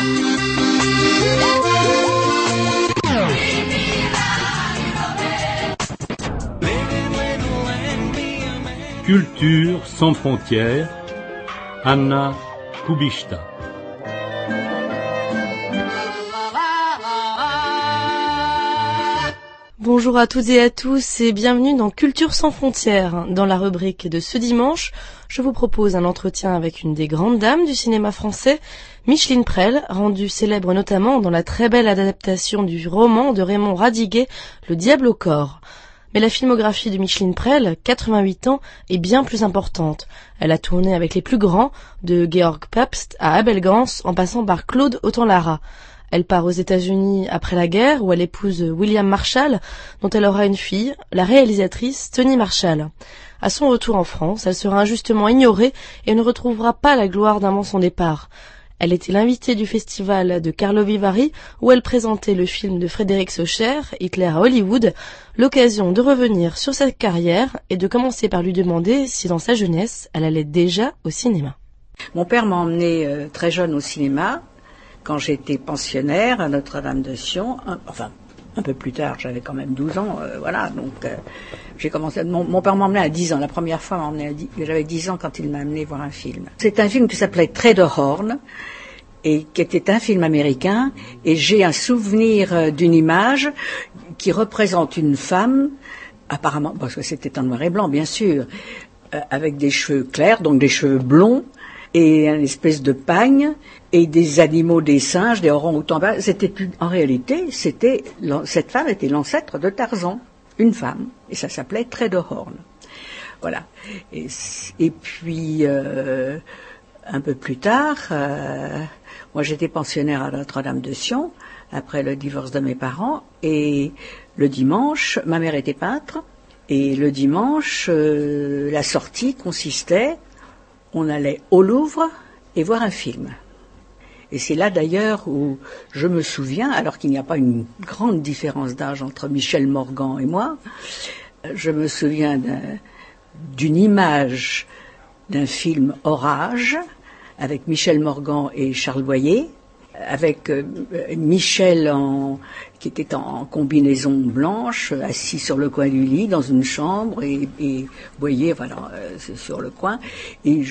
Culture sans frontières, Anna Kubishta. Bonjour à toutes et à tous et bienvenue dans Culture sans frontières. Dans la rubrique de ce dimanche, je vous propose un entretien avec une des grandes dames du cinéma français, Micheline Prel, rendue célèbre notamment dans la très belle adaptation du roman de Raymond Radiguet, Le diable au corps. Mais la filmographie de Micheline Prel, 88 ans, est bien plus importante. Elle a tourné avec les plus grands, de Georg Pabst à Abel Gance, en passant par Claude Autant-Lara. Elle part aux États-Unis après la guerre, où elle épouse William Marshall, dont elle aura une fille, la réalisatrice Toni Marshall. À son retour en France, elle sera injustement ignorée et ne retrouvera pas la gloire d'avant son départ. Elle était l'invitée du festival de Karlovy Vary, où elle présentait le film de Frédéric Socher, Hitler à Hollywood, l'occasion de revenir sur sa carrière et de commencer par lui demander si dans sa jeunesse, elle allait déjà au cinéma. Mon père m'a emmenée très jeune au cinéma, quand j'étais pensionnaire à Notre-Dame-de-Sion, un peu plus tard, j'avais quand même 12 ans, j'ai commencé, mon père m'a emmené à 10 ans, la première fois j'avais 10 ans quand il m'a amené voir un film. C'est un film qui s'appelait Traderhorn, et qui était un film américain, et j'ai un souvenir d'une image qui représente une femme, apparemment, parce que c'était en noir et blanc, bien sûr, avec des cheveux clairs, donc des cheveux blonds, et une espèce de pagne, et des animaux, des singes, des orang-outans. En réalité, cette femme était l'ancêtre de Tarzan, une femme, et ça s'appelait Traderhorn. Voilà. Et puis, un peu plus tard, moi j'étais pensionnaire à Notre-Dame-de-Sion, après le divorce de mes parents, et le dimanche, ma mère était peintre, et le dimanche, la sortie consistait, on allait au Louvre et voir un film. Et c'est là d'ailleurs où je me souviens, alors qu'il n'y a pas une grande différence d'âge entre Michel Morgan et moi, je me souviens d'une image d'un film Orage, avec Michel Morgan et Charles Boyer, avec Michel qui était en combinaison blanche, assis sur le coin du lit dans une chambre, et Boyer, voilà, c'est sur le coin. Et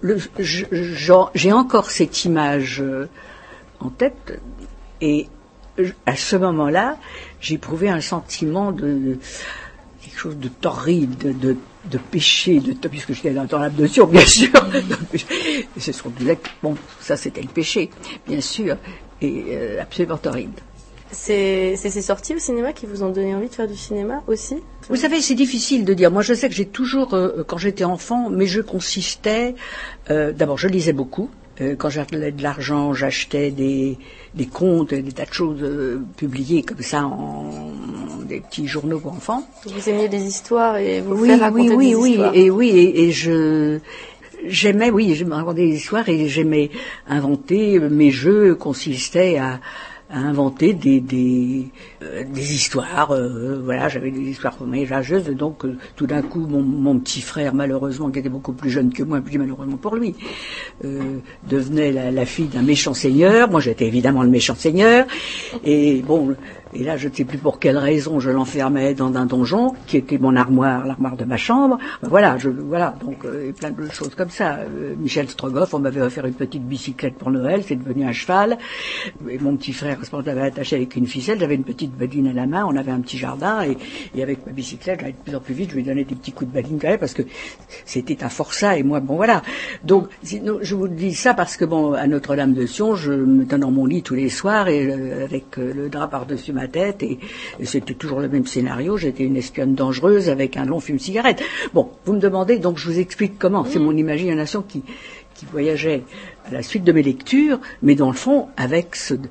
j'ai encore cette image en tête, et à ce moment-là, j'éprouvais un sentiment de quelque chose de torride, de péché, puisque j'étais dans l'abduction, bien sûr. Et ce sont ça c'était le péché, bien sûr, et absolument horrible. C'est ces sorties au cinéma qui vous ont donné envie de faire du cinéma aussi ? Vous savez, c'est difficile de dire. Moi, je sais que j'ai toujours, quand j'étais enfant, mes jeux consistaient, d'abord, je lisais beaucoup. Quand j'avais de l'argent, j'achetais des contes, des tas de choses publiées comme ça en des petits journaux pour enfants. Vous aimiez des histoires et vous faire raconter des histoires. Et j'aimais raconter des histoires, et j'aimais inventer. Mes jeux consistaient à inventer des histoires, voilà, j'avais des histoires voyageuses, donc tout d'un coup mon petit frère, malheureusement, qui était beaucoup plus jeune que moi, plus malheureusement pour lui, devenait la fille d'un méchant seigneur. Moi j'étais évidemment le méchant seigneur, et là je ne sais plus pour quelle raison je l'enfermais dans un donjon qui était mon l'armoire de ma chambre. Voilà, donc plein de choses comme ça. Michel Strogoff, on m'avait offert une petite bicyclette pour Noël, c'est devenu un cheval, et mon petit frère je l'avais attaché avec une ficelle, j'avais une petite badine à la main, on avait un petit jardin, et avec ma bicyclette, j'allais de plus en plus vite, je lui donnais des petits coups de badine quand même, parce que c'était un forçat, et moi, voilà. Donc, je vous dis ça parce que, à Notre-Dame-de-Sion, je me tenais dans mon lit tous les soirs, et avec le drap par-dessus ma tête, et c'était toujours le même scénario, j'étais une espionne dangereuse avec un long fume-cigarette. Bon, vous me demandez, donc je vous explique comment. C'est mon imagination qui voyageait à la suite de mes lectures, mais dans le fond, avec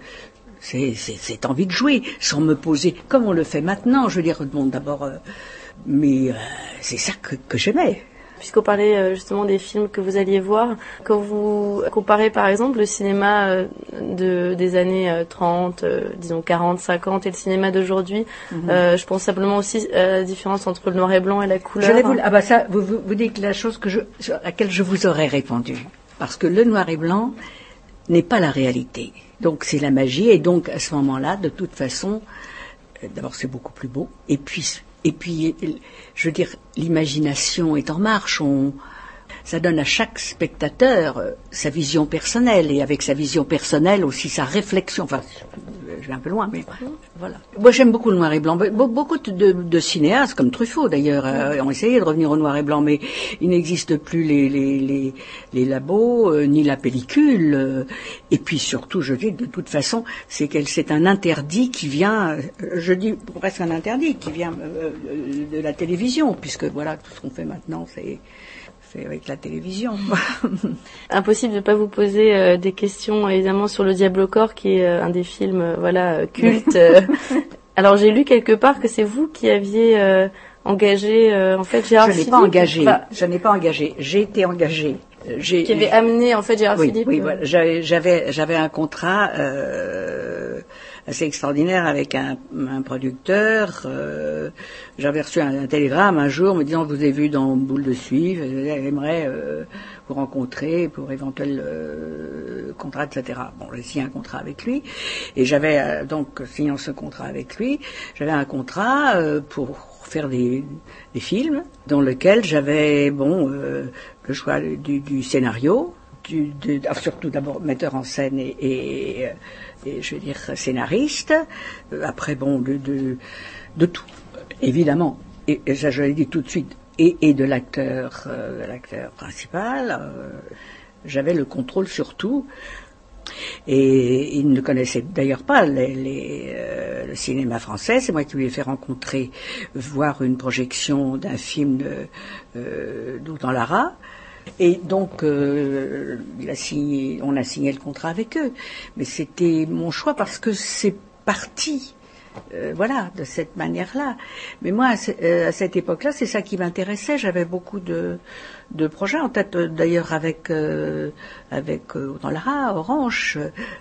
cette envie de jouer, sans me poser, comme on le fait maintenant, je veux dire, d'abord, mais c'est ça que j'aimais. Puisqu'on parlait justement des films que vous alliez voir, quand vous comparez par exemple le cinéma des années 30, disons 40, 50 et le cinéma d'aujourd'hui, je pense simplement aussi à la différence entre le noir et blanc et la couleur. Vous dites la chose sur laquelle je vous aurais répondu. Parce que le noir et blanc n'est pas la réalité. Donc c'est la magie, et donc à ce moment-là, de toute façon, d'abord c'est beaucoup plus beau, et puis je veux dire, l'imagination est en marche. Ça donne à chaque spectateur sa vision personnelle, et avec sa vision personnelle aussi sa réflexion. Enfin, je vais un peu loin, mais voilà. Moi, j'aime beaucoup le noir et blanc. Beaucoup de cinéastes, comme Truffaut d'ailleurs, ont essayé de revenir au noir et blanc, mais il n'existe plus les labos, ni la pellicule. Et puis surtout, je dis, de toute façon, c'est un interdit qui vient, je dis presque un interdit qui vient de la télévision, puisque voilà, tout ce qu'on fait maintenant, c'est avec la télévision. Impossible de ne pas vous poser des questions, évidemment, sur Le Diable au corps, qui est un des films cultes. Alors, j'ai lu quelque part que c'est vous qui aviez engagé, en fait, Gérard Philippe. Je n'ai pas engagé. J'ai été engagée. Qui avait amené, en fait, Gérard Philippe. Oui, voilà. J'avais un contrat assez extraordinaire avec un producteur. J'avais reçu un télégramme un jour me disant: vous avez vu dans Boule de Suif, j'aimerais vous rencontrer pour éventuel contrat, etc. Bon, j'ai signé un contrat avec lui, et j'avais donc, signant ce contrat avec lui, j'avais un contrat pour faire des films dans lequel j'avais le choix du scénario, surtout d'abord metteur en scène et je veux dire scénariste, après de tout, évidemment, et ça je l'ai dit tout de suite, et de l'acteur principal, j'avais le contrôle sur tout. Et il ne connaissait d'ailleurs pas le cinéma français. C'est moi qui lui ai fait voir une projection d'un film d'Outan Lara. Et donc, on a signé le contrat avec eux. Mais c'était mon choix parce que c'est parti, de cette manière-là. Mais moi, à cette époque-là, c'est ça qui m'intéressait. J'avais beaucoup de projets en tête, d'ailleurs avec Outan Lara, Orange.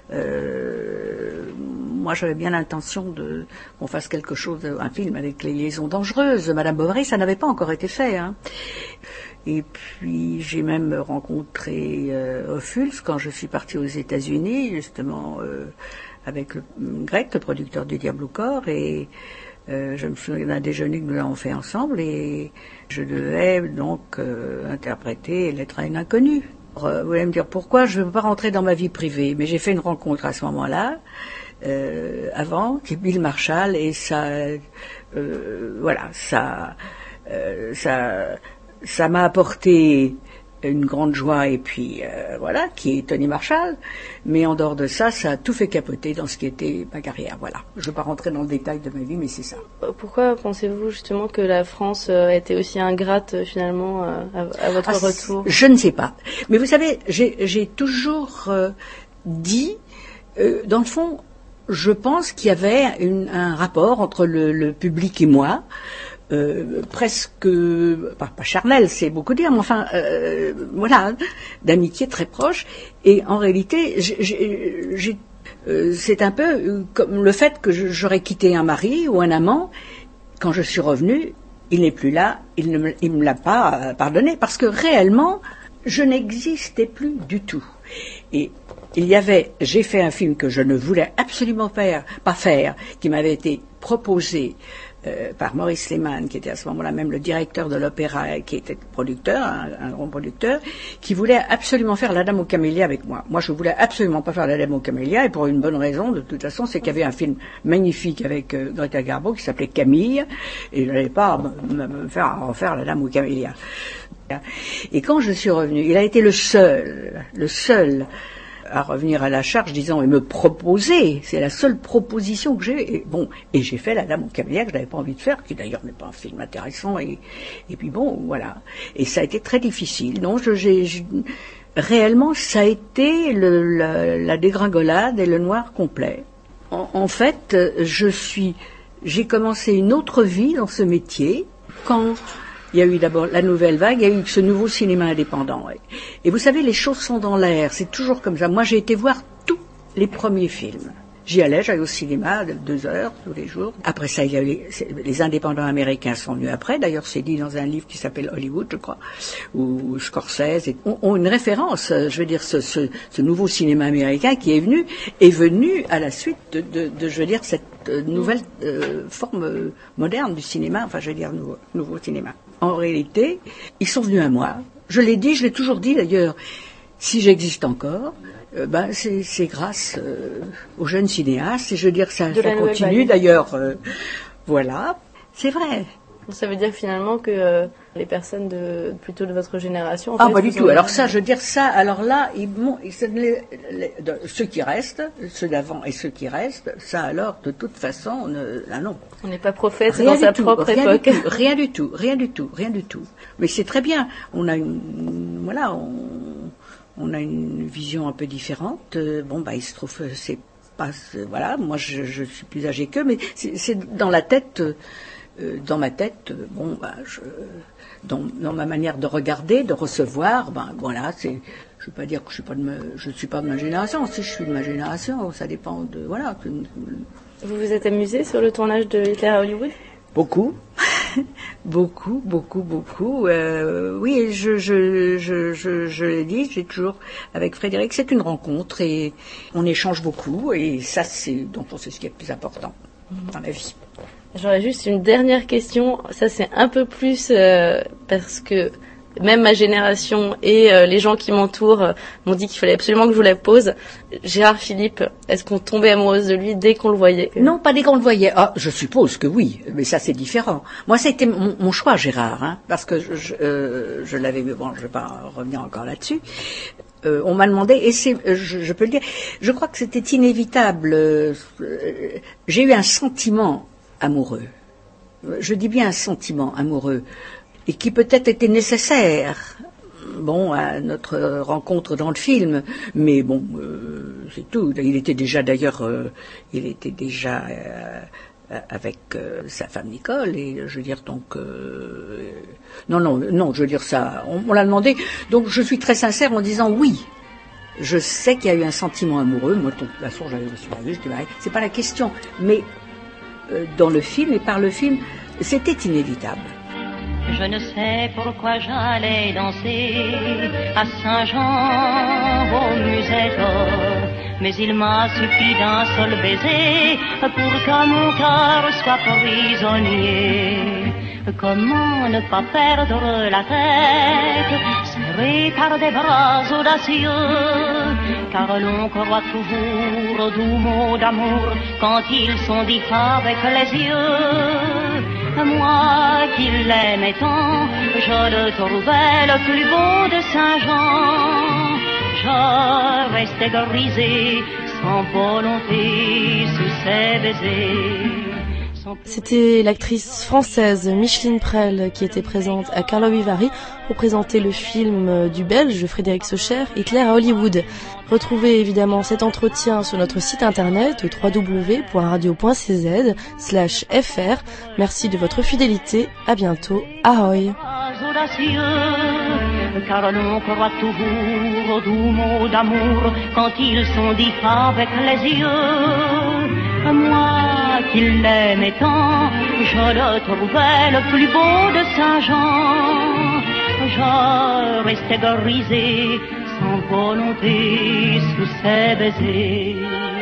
Moi, j'avais bien l'intention qu'on fasse quelque chose, un film avec les liaisons dangereuses. Madame Bovary, ça n'avait pas encore été fait, hein. Et puis j'ai même rencontré Ophuls quand je suis partie aux États-Unis, justement avec Grec, le producteur du Diable au corps, et je me souviens d'un déjeuner que nous avons fait ensemble, et je devais donc interpréter Lettre à une inconnue. Vous allez me dire pourquoi je ne veux pas rentrer dans ma vie privée, mais j'ai fait une rencontre à ce moment-là, avant, qui est Bill Marshall, et ça m'a apporté une grande joie, et puis qui est Tony Marshall, mais en dehors de ça, ça a tout fait capoter dans ce qui était ma carrière. Voilà. Je ne veux pas rentrer dans le détail de ma vie, mais c'est ça. Pourquoi pensez-vous justement que la France a été aussi ingrate finalement à votre retour? Je ne sais pas. Mais vous savez, j'ai toujours dit, dans le fond, je pense qu'il y avait un rapport entre le public et moi, presque, pas charnel, c'est beaucoup dire, mais enfin, d'amitié très proche. Et en réalité, c'est un peu comme le fait que j'aurais quitté un mari ou un amant. Quand je suis revenue, il n'est plus là, il me l'a pas pardonné, parce que réellement, je n'existais plus du tout. Et j'ai fait un film que je ne voulais absolument pas faire, qui m'avait été proposé par Maurice Lehmann, qui était à ce moment-là même le directeur de l'opéra, qui était producteur, un grand producteur, qui voulait absolument faire La Dame aux Camélias avec moi. Moi, je voulais absolument pas faire La Dame aux Camélias, et pour une bonne raison, de toute façon, c'est qu'il y avait un film magnifique avec Greta Garbo qui s'appelait Camille, et je n'allais pas me faire refaire La Dame aux Camélias. Et quand je suis revenue, il a été le seul à revenir à la charge, disant et me proposer, c'est la seule proposition que j'ai. Et j'ai fait La Dame aux Camélias que je n'avais pas envie de faire, qui d'ailleurs n'est pas un film intéressant. Et puis voilà. Et ça a été très difficile. Non, réellement, ça a été la dégringolade et le noir complet. En fait, j'ai commencé une autre vie dans ce métier quand il y a eu d'abord la nouvelle vague, il y a eu ce nouveau cinéma indépendant. Et vous savez, les choses sont dans l'air, c'est toujours comme ça. Moi, j'ai été voir tous les premiers films. j'allais au cinéma 2 heures tous les jours. Après ça, il y a les indépendants américains sont venus après. D'ailleurs, c'est dit dans un livre qui s'appelle Hollywood, je crois, où Scorsese ont une référence. Je veux dire, ce nouveau cinéma américain qui est venu à la suite de je veux dire, cette nouvelle forme moderne du cinéma. Enfin, je veux dire, nouveau cinéma. En réalité, ils sont venus à moi. Je l'ai dit, je l'ai toujours dit d'ailleurs. Si j'existe encore, c'est grâce aux jeunes cinéastes. Et je veux dire, ça continue. D'ailleurs, voilà, c'est vrai. Ça veut dire finalement que les personnes plutôt de votre génération... Pas du tout. Alors ça, je veux dire ça, alors là, ceux qui restent, ceux d'avant et ceux qui restent, ça alors, de toute façon, non. On n'est pas prophète dans sa propre époque. Rien du tout. Mais c'est très bien. On a on a une vision un peu différente. Il se trouve, c'est pas, voilà, moi je suis plus âgée qu'eux, mais c'est dans la tête, dans ma tête, dans ma manière de regarder, de recevoir, voilà, c'est, je veux pas dire que je suis pas de ma génération. Si je suis de ma génération, ça dépend de, voilà. Vous vous êtes amusé sur le tournage de Hitler à Hollywood? Beaucoup. beaucoup. Oui, je l'ai dit, j'ai toujours avec Frédéric, c'est une rencontre et on échange beaucoup et ça c'est ce qui est le plus important dans la vie. J'aurais juste une dernière question, ça c'est un peu plus parce que même ma génération et les gens qui m'entourent m'ont dit qu'il fallait absolument que je vous la pose. Gérard Philipe, est-ce qu'on tombait amoureuse de lui dès qu'on le voyait? Non, pas dès qu'on le voyait. Ah, je suppose que oui, mais ça c'est différent. Moi, ça a été mon choix, Gérard, parce que je l'avais, mais bon, je vais pas revenir encore là-dessus. On m'a demandé, et je peux le dire, je crois que c'était inévitable. J'ai eu un sentiment amoureux. Je dis bien un sentiment amoureux. Et qui peut-être était nécessaire, à notre rencontre dans le film, mais c'est tout. Il était déjà avec sa femme Nicole, et je veux dire donc, non, je veux dire ça, on l'a demandé, donc je suis très sincère en disant oui. Je sais qu'il y a eu un sentiment amoureux, moi de toute façon je suis mariée, je dis c'est pas la question, mais dans le film et par le film, c'était inévitable. Je ne sais pourquoi j'allais danser à Saint-Jean au musée d'or, mais il m'a suffi d'un seul baiser pour que mon cœur soit prisonnier. Comment ne pas perdre la tête, serré par des bras audacieux, car l'on croit toujours aux doux mots d'amour quand ils sont dits avec les yeux. Moi qui l'aimais tant, je le trouvais le plus beau de Saint-Jean. Je restais grisée, sans volonté, sous ses baisers. C'était l'actrice française Micheline Prel qui était présente à Karlovy Vary pour présenter le film du Belge Frédéric Socher, Hitler à Hollywood. Retrouvez évidemment cet entretien sur notre site internet www.radio.cz/fr. Merci de votre fidélité. À bientôt. Ahoy. Car l'on croit toujours aux doux mots d'amour quand ils sont dits avec les yeux. Moi qui l'aimais tant, je le trouvais le plus beau de Saint-Jean. Je restais grisée, sans volonté, sous ses baisers.